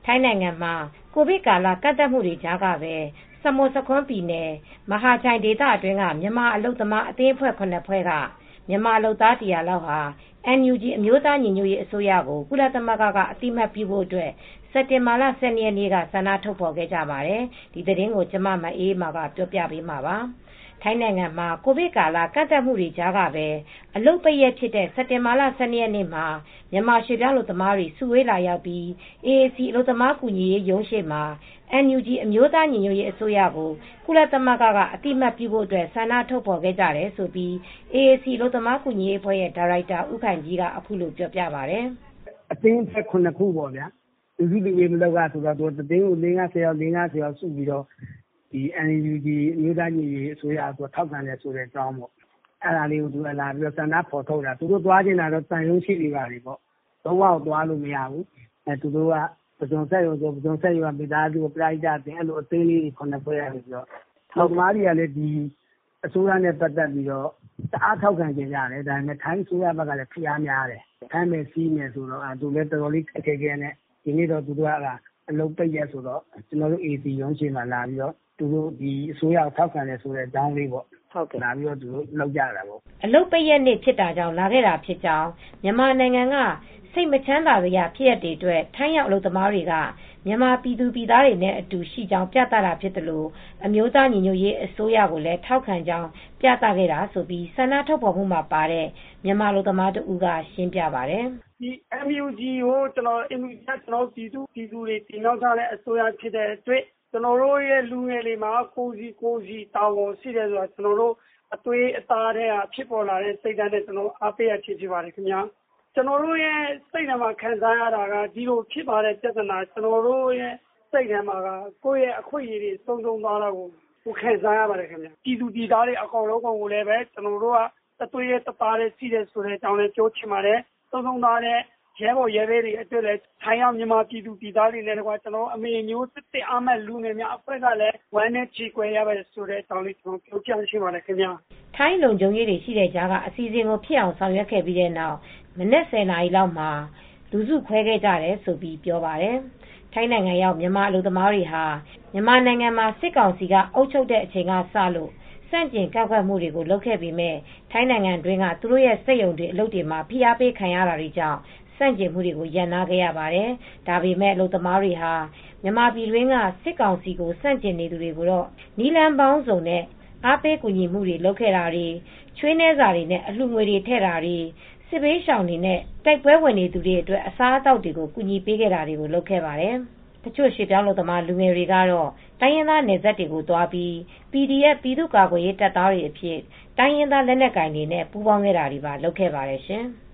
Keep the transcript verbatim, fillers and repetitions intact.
ထိုင်းနိုင်ငံမှာကိုဗစ်ကာလကန့်သတ်မှုတွေကြားကပဲစမွတ်ဆာခွန်းပြည်နယ်မဟာချိုင်ဒေသအတွင်းကမြန်မာအလုပ်သမားအသင်းအဖွဲ့ခုနှစ်ဖွဲ့ကမြန်မာအလုပ်သားတရာလောက်ဟာ အန်ယူဂျီ အမျိုးသားညီညွတ်ရေးအစိုးရကိုကုလသမဂ္ဂကအသိမှတ်ပြုဖို့အတွက်စက်တင်ဘာလ ၁၂ ရက်နေ့ကဆန္ဒထုတ်ဖော်ခဲ့ကြပါတယ်။ ဒီသတင်းကိုကျမမအေးအေးမာကပြောပြပေးမှာပါ။ ထိုင်းနိုင်ငံမှာကိုဗစ်ကာလကန့်သတ်မှုတွေကြားကပဲအလုပ်ပိတ်ရက်ဖြစ်တဲ့စက်တင်ဘာလ ၁၂ ရက်နေ့မှာမြန်မာရွှေ့ပြောင်းအလုပ်သမားတွေစုဝေးလာရောက်ပြီး အေအေစီ အလုပ်သမားကူညီရေးရုံးရှေ့မှာ အန်ယူဂျီ အမျိုးသားညီညွတ်ရေးအစိုးရကိုကုလသမဂ္ဂကအသိမှတ်ပြုဖို့ဆန္ဒထုတ်ဖော်ခဲ့ကြတယ်လို့ အေအေစီ အလုပ်သမားကူညီရေးအဖွဲ့ဒါရိုက်တာဦးခိုင်ကြီးကအခုလိုပြောပြပါတယ်။ "အသင်းအဖွဲ့ ခုနှစ်ခုပေါ့ဗျာလူစုလူဝေးမလုပ်ရဆိုတော့တသင်းကိုလေးငါးဆယ်ယောက်စုပြီးတော့အန်ယူဂျီ အမျိုးသားညီညွတ်ရေးအစိုးရကိုထောက်ခံတယ်ဆိုတဲ့အကြောင်းပေါ့အဲဒါလေးကိုလာပြီးဆန္ဒဖော်ထုတ်တာသူတို့သွားချင်တာတော့သံရုံးရှေ့တွေပါပဲပေါ့လုံးဝသွားလို့မရဘူးသူတို့ကပုဇွန်စက်ရုံဆိုပုဇွန်စက်ရုံကမိသားစုပရဟိတအသင်းအဲလိုအသင်းလေးတွေခုနှစ်ဖွဲ့ကနေပြီးတော့အလုပ်သမားတွေကလည်းဒီအစိုးရနဲ့ပတ်သက်ပြီးတော့တအားထောက်ခံကြတယ်ဒါပေမဲ့ထိုင်းအစိုးရဘက်ကလည်းဖိအားများတယ်ထိုင်းမယ်စီးမယ်ဆိုတော့သူလည်းတော်တော်လေးခက်ခဲခဲနဲ့ဒီနေ့တော့သူတို့ကအလုပ်ပိတ်ရက်ဆိုတော့ကျွန်တော်တို့ အေစီ ရုံးရှေ့မှာလာပြီးတော့သူတို့ဒီအစိုးရကိုထောက်ခံတယ်ဆိုတဲ့အကြောင်းလေးပေါ့ဟုတ်ကဲ့လာပြီးတော့သူတို့လောက်ကြတာပေါ့အလုပ်ပိတ်ရက်နေ့ဖြစ်တာကြောင့်လာခဲ့တာဖြစ်ကြောင်းမြန်မာနိုင်ငံကစိတ်မချမ်းသာစရာဖြစ်ရပ်တွေအတွက်ထိုင်းရောက်အလုပ်သမားတွေကမြန်မာပြည်သူပြည်သားတွေနဲ့အတူရှိကြောင်းပြသတာဖြစ်တယ်လို့အမျိုးသားညီညွတ်ရေးအစိုးရကိုလည်းထောက်ခံကြောင်းပြသခဲ့တာဆိုပြီးဆန္ဒထုတ်ဖော်မှုမှာပါတဲ့မြန်မာအလုပ်သမားတဦးကရှင်းပြပါတယ်ဒီ အန်ယူဂျီ ကိုကျွန်တော်အင်မီကျွန်တော်ပြည်သူပြည်သူတွေတင်ရောက်ထားတဲ့အစိုးရဖြစ်တဲ့အတွက်ကျွန်တော်တို့ရဲ့လူငယ်တွေမှာကိုစီကိုစီတာဝန်ရှိတယ်ဆိုတာကျွန်တော်တို့အသွေးအသားတွေကဖြစ်ပေါ်လာတဲ့စိတ်ဓာတ်နဲ့ကျွန်တော်အားပေးရဖြစ်ဖြစ်ပါတယ်ခင်ဗျာကျွန်တော်တို့ရဲ့စိတ်ထဲမှာခံစားရတာကဒီလိုဖြစ်ပါတဲ့ပြဿနာကျွန်တော်တို့ရဲ့စိတ်ထဲမှာကကိုယ့်ရဲ့အခွင့်အရေးတွေဆုံးရှုံးသွားတာကိုကိုခံစားရပါတယ်ခင်ဗျာပြည်သူပြည်သားတွေအကောင်လုံးကောင်ကိုလည်းပဲကျွန်တော်တို့ကအသွေးရဲ့တသားတွေရှိတယ်ဆိုတဲ့အကြောင်းလေးပြောချင်ပါတယ်ဆုံးရှုံးသွားတဲ့ရဲဘော်ရဲဘဲတွေအတွက်လည်းထိုင်းရောက်မြန်မာပြည်သူပြည်သားတွေနဲ့တကွာကျွန်တော်အမေမျိုးစစ်စစ်အားမဲ့လူငယ်များအဖွဲ့ကလည်းဝမ်းနဲ့ချီကွယ်ရပါတယ်ဆိုတဲ့အကြောင်းလေးကျွန်တော်ပြောပြရှိပါတယ်ခင်ဗျာထိုင်းလုံခြုံရေးတွေရှိတဲ့ကြားကအစီအစဉ်ကိုဖြစ်အောင်ဆောင်ရွက်ခဲ့ပြီးတဲ့နောက်မနက်ဆယ်နာရီလောက်မှာလူစုခွဲခဲ့ကြတယ်ဆိုပြီးပြောပါတယ်ထိုင်းနိုင်ငံရောက်မြန်မာအလုပ်သမားတွေဟာမြန်မာနိုင်ငံမှာစစ်ကောင်စီကအုပ်ချုပ်တဲ့အချိန်ကစလို့ဆန့်ကျင်ကန့်ကွက်မှုတွေကိုလုပ်ခဲ့ပေမဲ့ထိုင်းနိုင်ငံတွင်းကသူတို့ရဲ့စက်ရုံတွေအလုပ်တွေမှာဖိအားပေးခံရတာတွေကြောင့်ဆန့်ကျင်မှုတွေကိုရပ်နားခဲ့ရပါတယ်။ဒါပေမဲ့အလုပ်သမားတွေဟာမြန်မာပြည်တွင်းကစစ်ကောင်စီကိုဆန့်ကျင်နေသူတွေကိုတော့နည်းလမ်းပေါင်းစုံနဲ့အားပေးကူညီမှုတွေလုပ်ခဲ့တာတွေချွေးနှဲစာတွေနဲ့အလှူငွေတွေထည့်တာတွေစစ်ဘေးရှောင်တွေနဲ့တိုက်ပွဲဝင်နေသူတွေအတွက်အစားအသောက်တွေကိုကူညီပေးခဲ့တာတွေကိုလုပ်ခဲ့ပါတယ်။တချို့ရွှေ့ပြောင်းအလုပ်သမားလူငယ်တွေကတော့တိုင်းရင်းသားနယ်စပ်တွေကိုသွားပြီး ပီဒီအက်ဖ် ပြည်သူ့ကာကွယ်ရေးတပ်သားတွေအဖြစ်တိုင်းရင်းသားလက်နက်ကိုင်တွေနဲ့ပူးပေါင်းခဲ့တာတွေပါလုပ်ခဲ့ပါတယ်ရှင်။